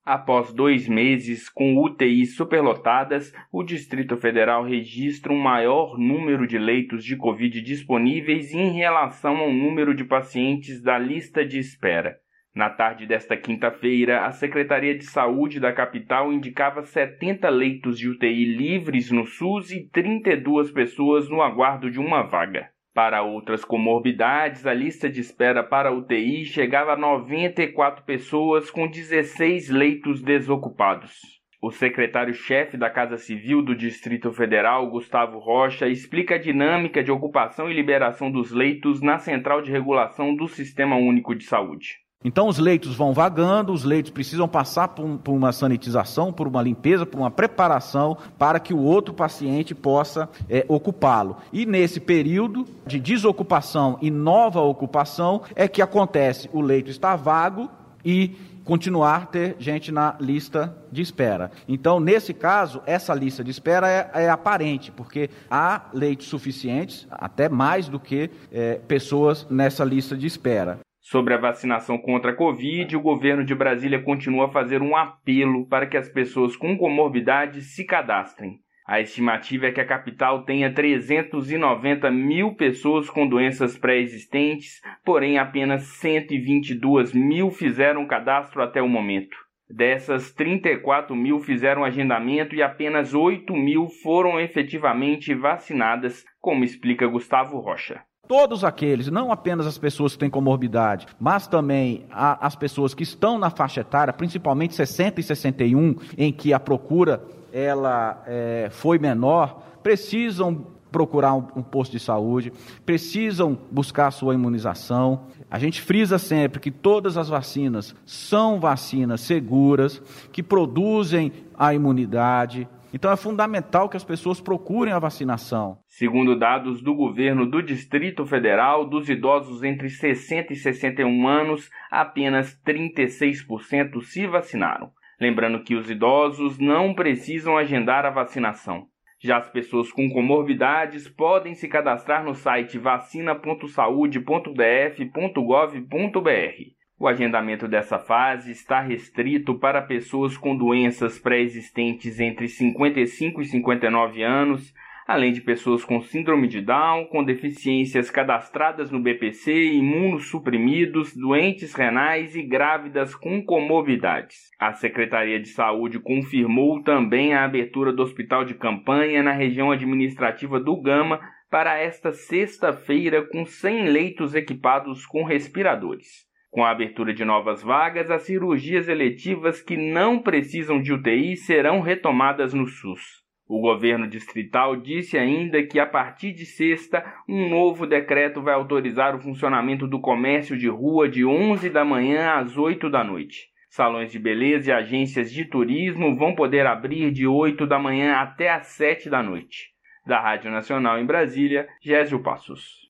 Após 2 meses com UTIs superlotadas, o Distrito Federal registra um maior número de leitos de Covid disponíveis em relação ao número de pacientes da lista de espera. Na tarde desta quinta-feira, a Secretaria de Saúde da capital indicava 70 leitos de UTI livres no SUS e 32 pessoas no aguardo de uma vaga. Para outras comorbidades, a lista de espera para UTI chegava a 94 pessoas com 16 leitos desocupados. O secretário-chefe da Casa Civil do Distrito Federal, Gustavo Rocha, explica a dinâmica de ocupação e liberação dos leitos na Central de Regulação do Sistema Único de Saúde. Então os leitos vão vagando, os leitos precisam passar por uma sanitização, por uma limpeza, por uma preparação para que o outro paciente possa ocupá-lo. E nesse período de desocupação e nova ocupação é que acontece o leito estar vago e continuar a ter gente na lista de espera. Então, nesse caso, essa lista de espera é aparente, porque há leitos suficientes, até mais do que pessoas nessa lista de espera. Sobre a vacinação contra a Covid, o governo de Brasília continua a fazer um apelo para que as pessoas com comorbidades se cadastrem. A estimativa é que a capital tenha 390 mil pessoas com doenças pré-existentes, porém apenas 122 mil fizeram cadastro até o momento. Dessas, 34 mil fizeram agendamento e apenas 8 mil foram efetivamente vacinadas, como explica Gustavo Rocha. Todos aqueles, não apenas as pessoas que têm comorbidade, mas também as pessoas que estão na faixa etária, principalmente 60 e 61, em que a procura foi menor, precisam procurar um posto de saúde, precisam buscar a sua imunização. A gente frisa sempre que todas as vacinas são vacinas seguras, que produzem a imunidade. Então é fundamental que as pessoas procurem a vacinação. Segundo dados do governo do Distrito Federal, dos idosos entre 60 e 61 anos, apenas 36% se vacinaram. Lembrando que os idosos não precisam agendar a vacinação. Já as pessoas com comorbidades podem se cadastrar no site vacina.saude.df.gov.br. O agendamento dessa fase está restrito para pessoas com doenças pré-existentes entre 55 e 59 anos, além de pessoas com síndrome de Down, com deficiências cadastradas no BPC, imunossuprimidos, doentes renais e grávidas com comorbidades. A Secretaria de Saúde confirmou também a abertura do hospital de campanha na região administrativa do Gama para esta sexta-feira com 100 leitos equipados com respiradores. Com a abertura de novas vagas, as cirurgias eletivas que não precisam de UTI serão retomadas no SUS. O governo distrital disse ainda que, a partir de sexta, um novo decreto vai autorizar o funcionamento do comércio de rua de 11 da manhã às 8 da noite. Salões de beleza e agências de turismo vão poder abrir de 8 da manhã até às 7 da noite. Da Rádio Nacional em Brasília, Gésio Passos.